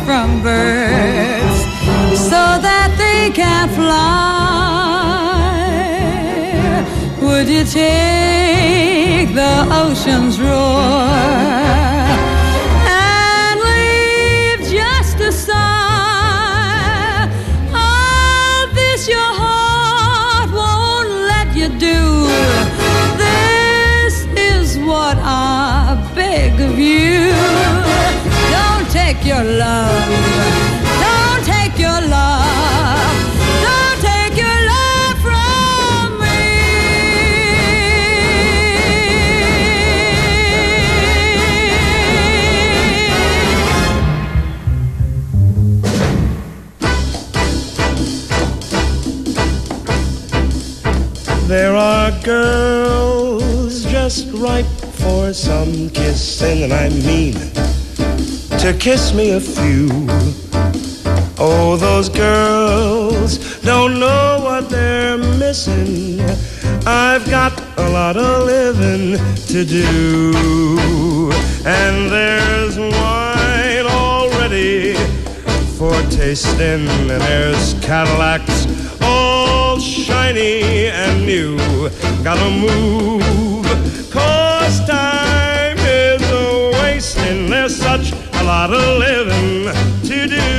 from birds so that they can fly? Would you take the ocean's roar and leave just a sigh? All this your heart won't let you do. This is what I beg of you. Don't take your love. Don't take your love. Don't take your love from me. There are girls just ripe for some kissing, and I mean to kiss me a few. Oh, those girls don't know what they're missing. I've got a lot of living to do. And there's wine all ready for tasting, and there's Cadillacs all shiny and new. Gotta move, 'cause time is a-wasting. There's such a lot of living to do.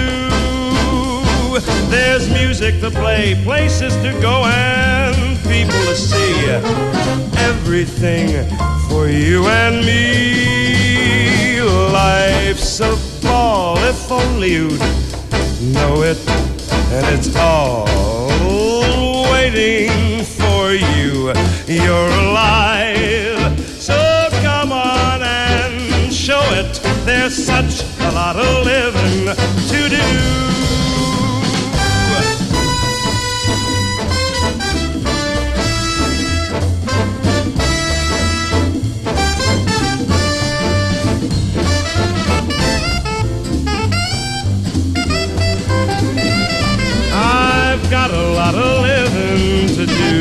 There's music to play, places to go, and people to see. Everything for you and me. Life's a ball, if only you'd know it. And it's all waiting for you. You're alive, so come on and show it. There's such a lot of living to do. I've got a lot of living to do.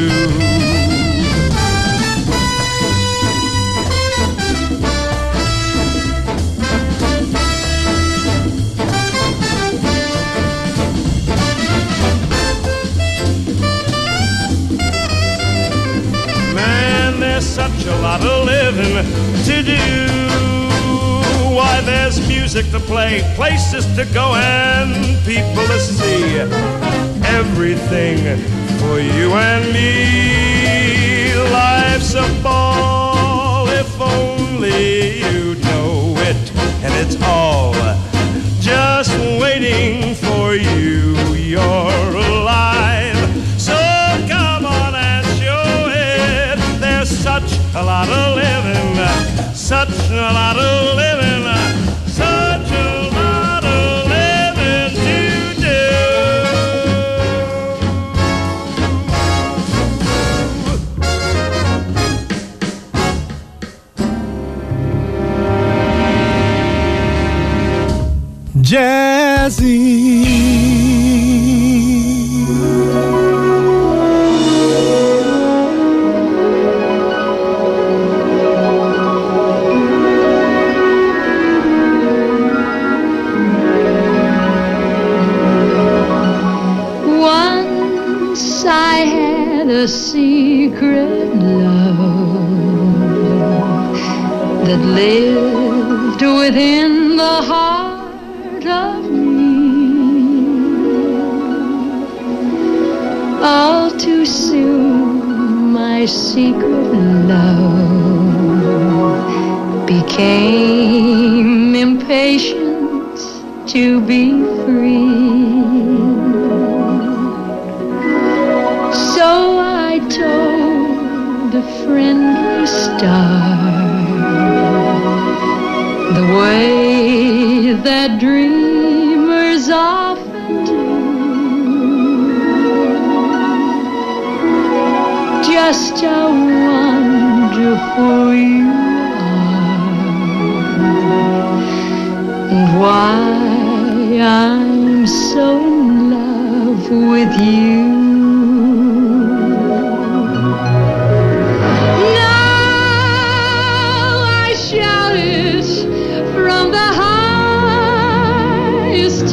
Man, there's such a lot of living to do. Why, there's music to play, places to go, and people to see. Everything for you and me. Life's a ball, if only you know it. And it's all just waiting for you. You're alive, so come on and show it. There's such a lot of living, such a lot of living, such a lot of living to do. Jazzy. Once I had a secret love that lived within the heart of me. All too soon my secret love became impatient to be free. So I told a friendly star the way that dreamers often do. Just how wonderful you are, and why I'm so in love with you. Now I shout it from the highest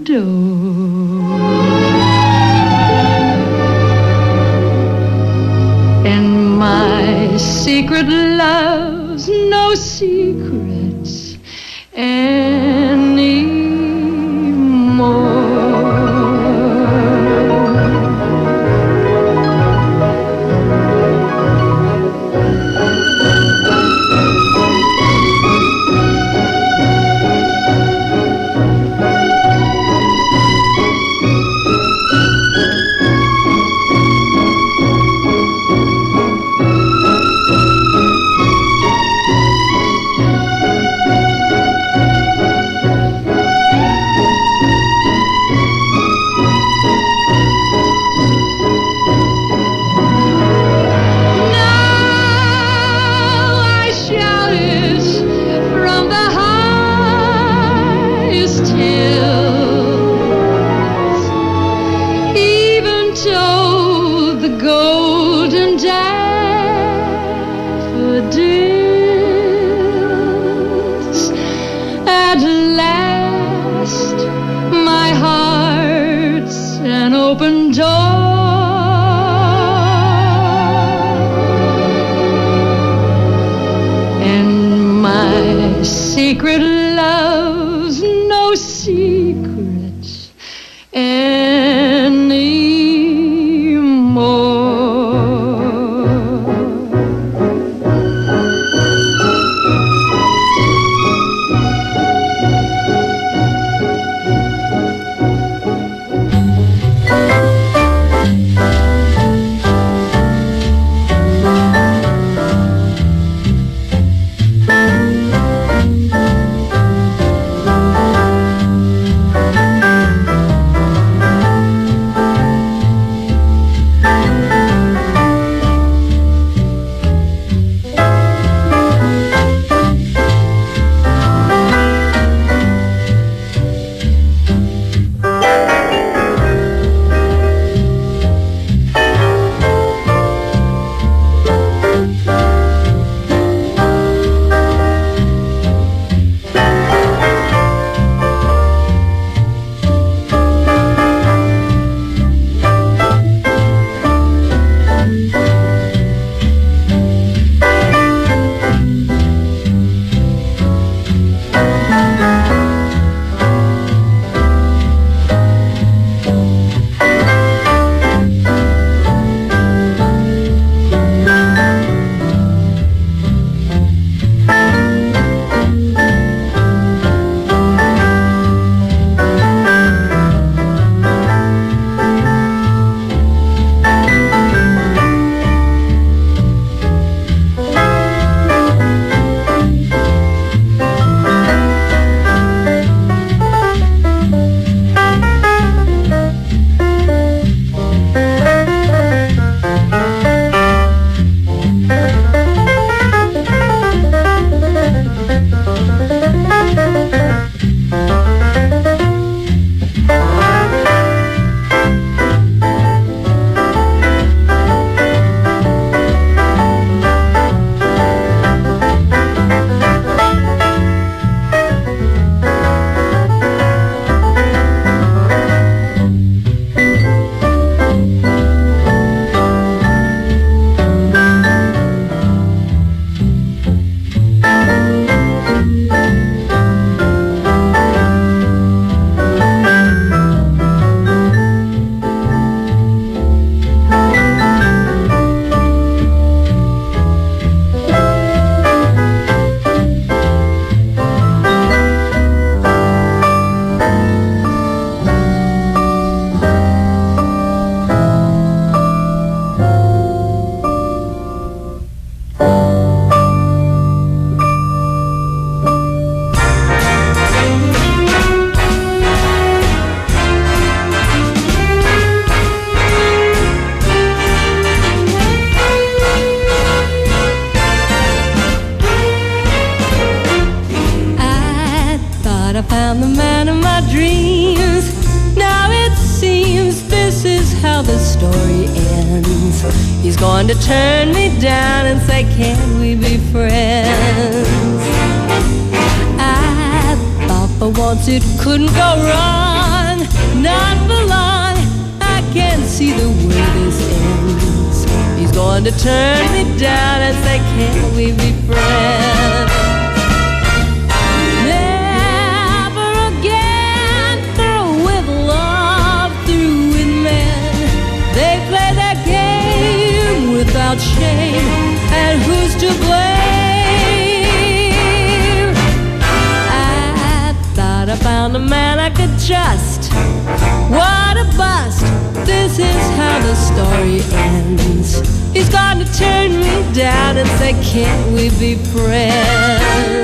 door. And my secret love's no secrets anymore. Secret love's no secrets found the man of my dreams. Now it seems this is how the story ends. He's going to turn me down and say, can we be friends? I thought for once it couldn't go wrong. not for long. I can see the way this ends. He's going to turn me down and say, can't we be friends? Never again through with love, through with men. They play their game without shame, and who's to blame? I thought I found a man I could trust. What a bust. This is how the story ends. He's going to turn me down and say, can't we be friends?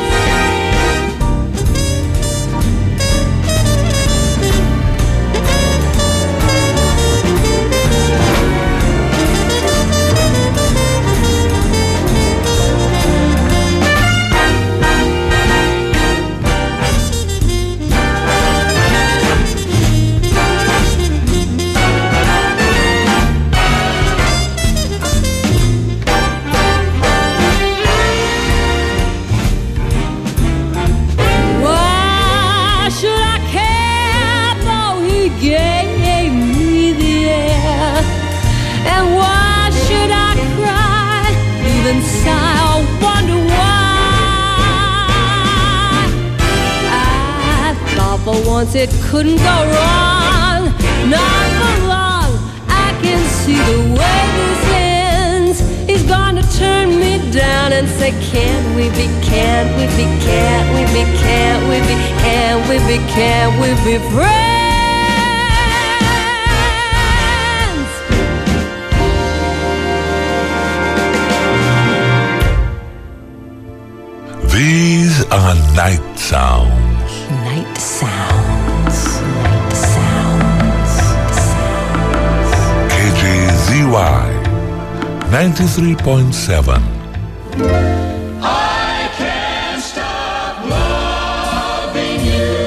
For once it couldn't go wrong, not for long. I can see the way this ends. He's gonna turn me down and say, can't we be, can't we be, can't we be, can't we be, can't we be, can't we be friends? These are night sounds. Night sounds, night sounds, sounds. KJZY 93.7. I can't stop loving you.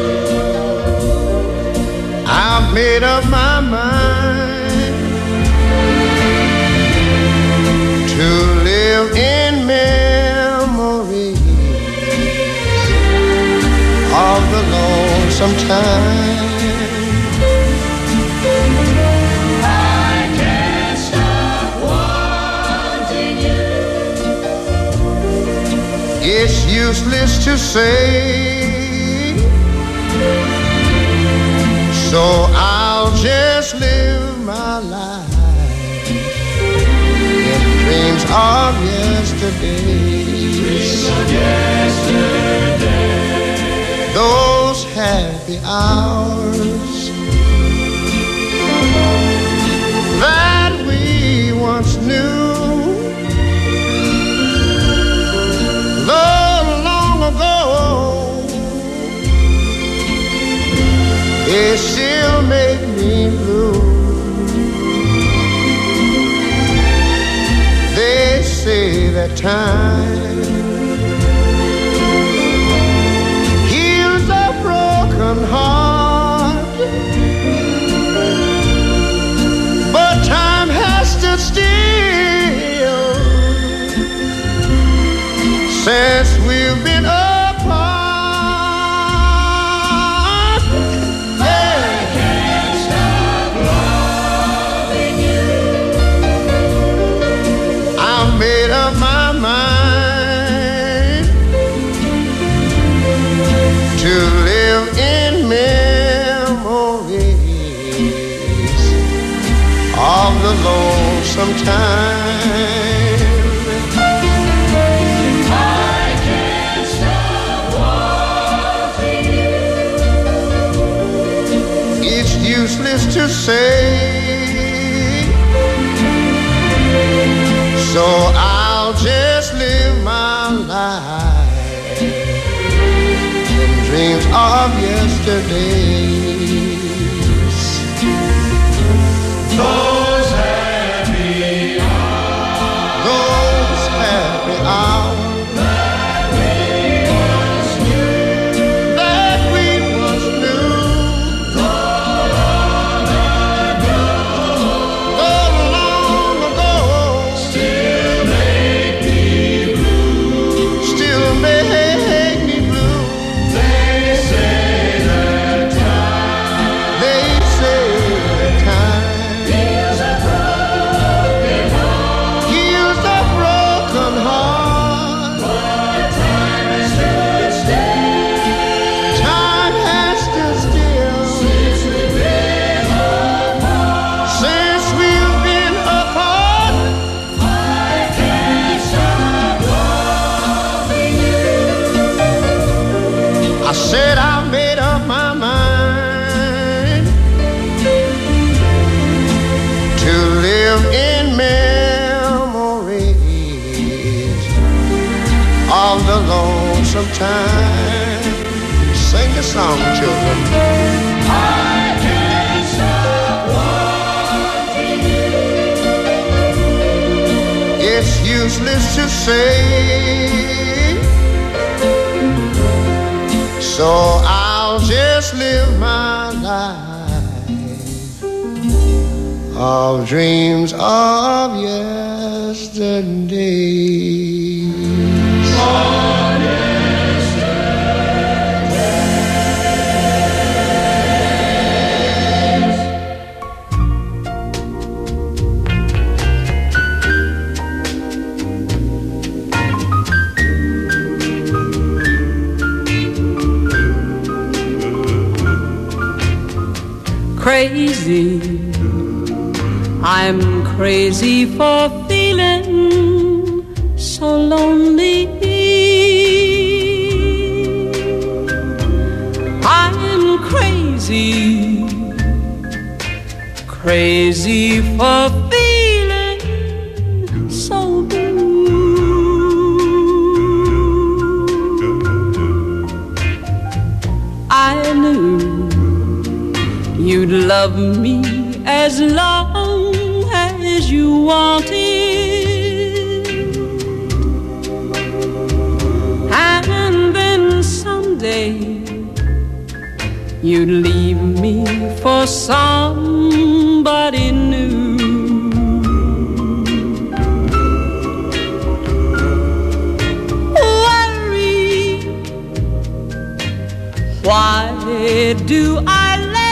I've made up my mind to live in memory of the lonesome time. I can't stop wanting you. It's useless to say, so I'll just live my life in dreams of yesterday. Dreams of yesterday. Those happy hours that we once knew, though long ago, they still make me blue. They say that time heart, but time has stood still since we've been apart. I can't stop loving you. I've made up my mind to live in memories of the lonesome time. I can't stop wanting you. It's useless to say, so I'll just live my life in dreams of yesterdays. Those happy hours, those happy hours that we once knew, that we once knew. Long ago, long ago, still make me blue, still make me blue. They say that time time. Sing the song, children. I can't stop wanting you. It's useless to say, so I'll just live my life of dreams of yesterday. Of crazy, I'm crazy for feeling so lonely. I'm crazy, crazy for feeling so blue. I knew you'd love me as long as you wanted, and then someday you'd leave me for somebody new. Worry, why do I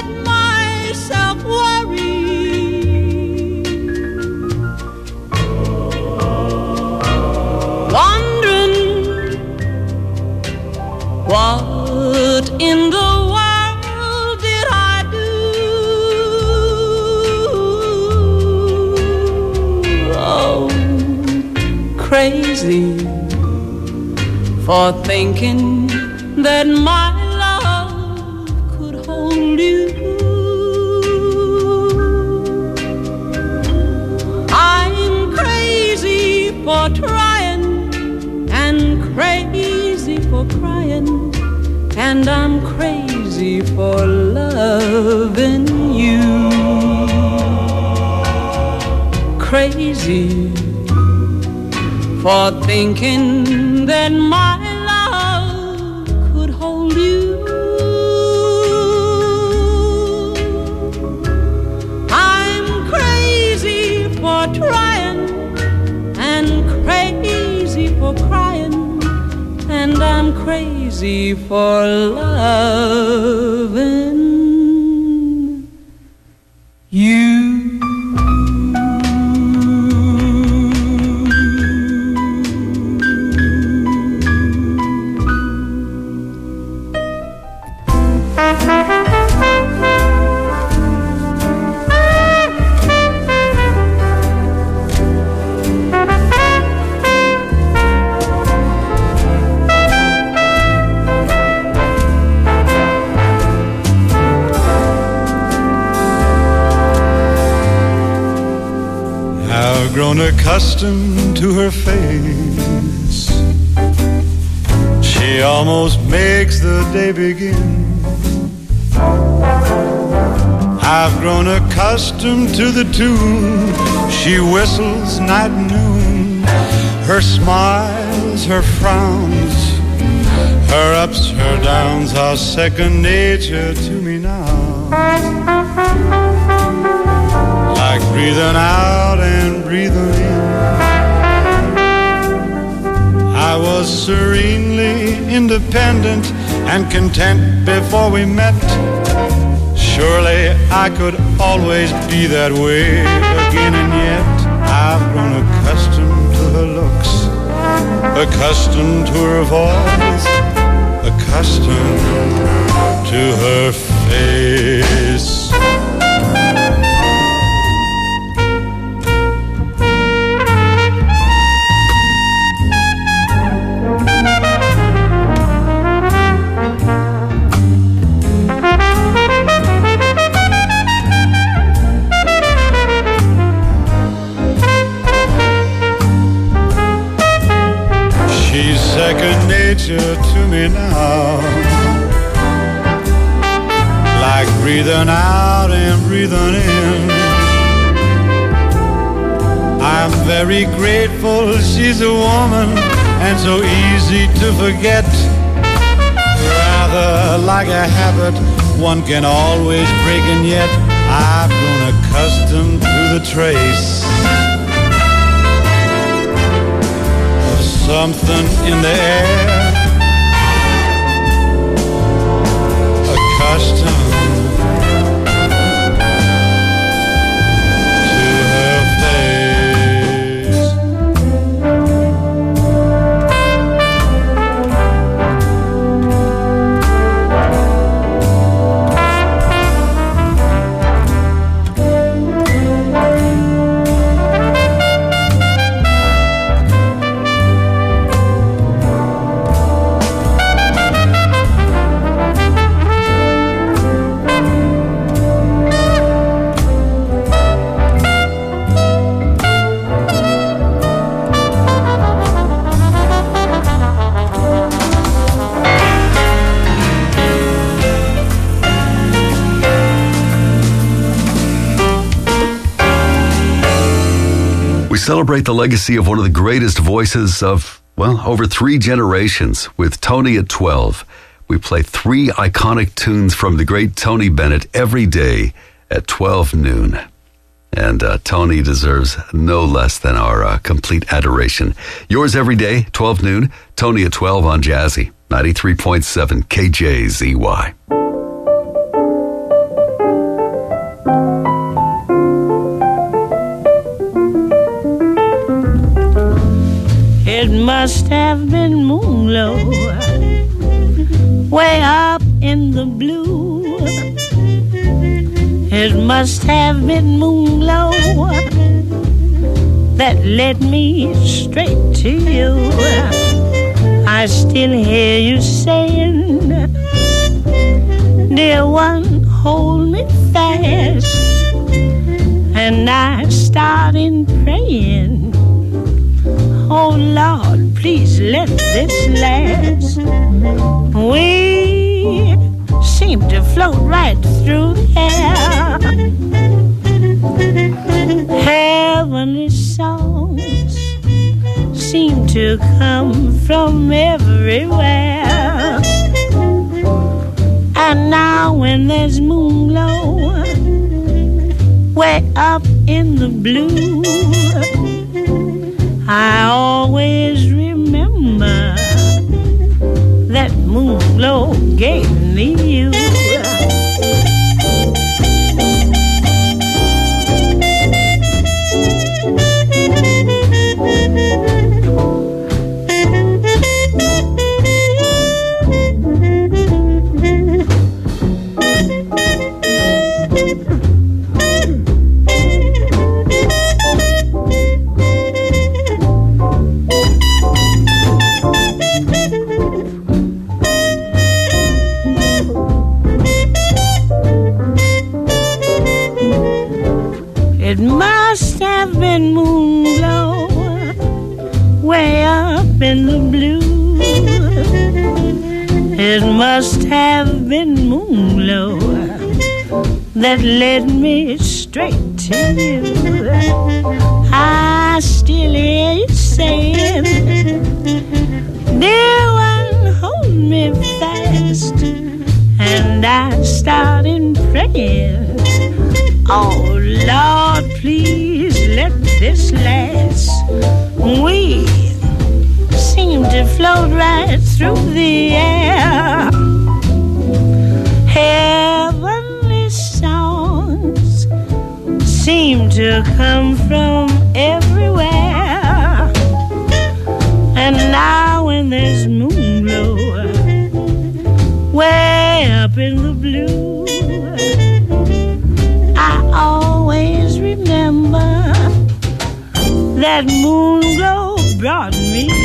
what in the world did I do? Oh, crazy for thinking that my love could hold you. I'm crazy for trying and crazy for crying, and I'm crazy for loving you. Crazy for thinking that my love could hold you. I'm crazy for trying and crazy for crying, and I'm crazy for loving you. Grown accustomed to her face, she almost makes the day begin. I've grown accustomed to the tune she whistles night and noon. Her smiles, her frowns, her ups, her downs are second nature to me now. Like breathing out and breathing in. I was serenely independent and content before we met. Surely I could always be that way again, and yet I've grown accustomed to her looks, accustomed to her voice, accustomed to her face. picture to me now, like breathing out and breathing in. I'm very grateful she's a woman and so easy to forget. Rather like a habit one can always break, and yet I've grown accustomed to the trace of something in the air, accustomed celebrate the legacy of one of the greatest voices of, well, over 3 generations with Tony at 12. We play 3 iconic tunes from the great Tony Bennett every day at 12 noon. And Tony deserves no less than our complete adoration. Yours every day, 12 noon, Tony at 12 on Jazzy, 93.7 KJZY. It must have been Moonglow, way up in the blue. It must have been Moonglow that led me straight to you. I still hear you saying, dear one, hold me fast. And I started praying, oh Lord, please let this last. We seem to float right through the air. Heavenly songs seem to come from everywhere. And now when there's Moonglow way up in the blue, I always remember that Moonglow gave me you. It must have been Moonglow way up in the blue. It must have been Moonglow that led me straight to you. I still hear you saying, dear one, hold me fast. And I started praying, oh Lord, please let this last. We seem to float right through the air. Heavenly songs seem to come from everywhere. And now when there's Moonglow way up in the blue, I always remember that Moonglow brought me you.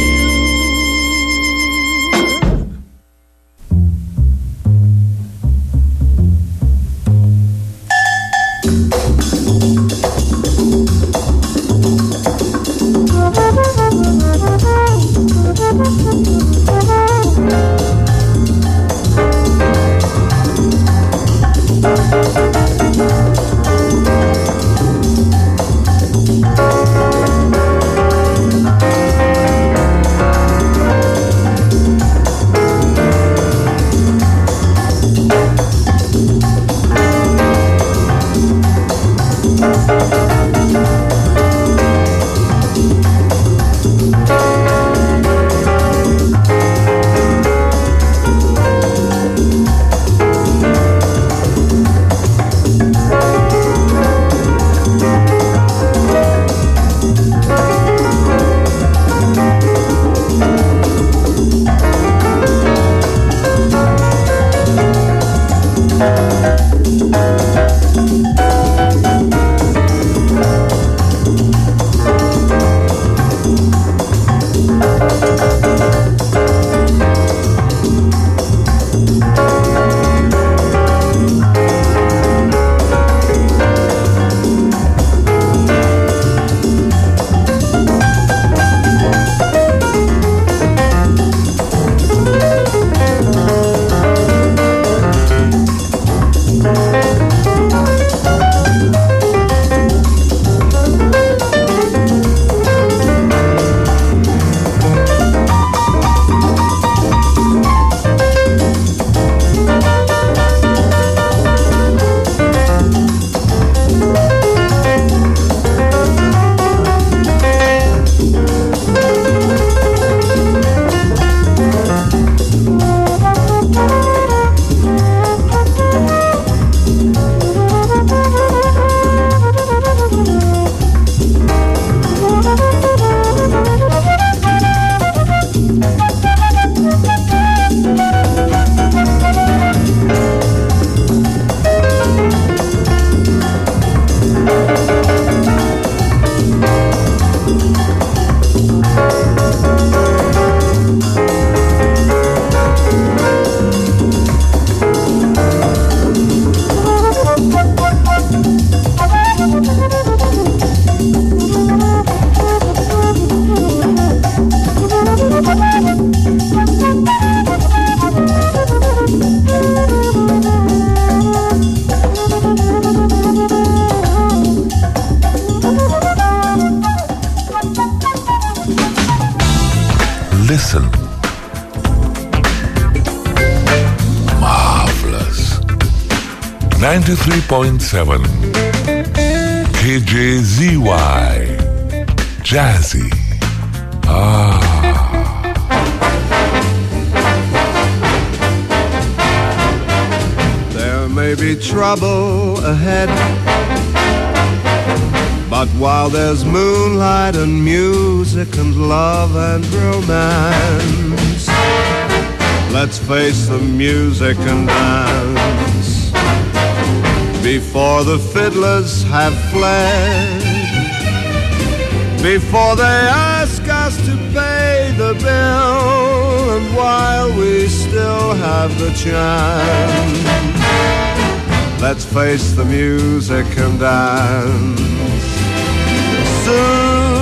listen. Marvelous. 93.7 KJZY. Jazzy. There may be trouble ahead, but while there's moonlight and music and love and romance, let's face the music and dance. Before the fiddlers have fled, before they ask us to pay the bill, and while we still have the chance, let's face the music and dance. Soon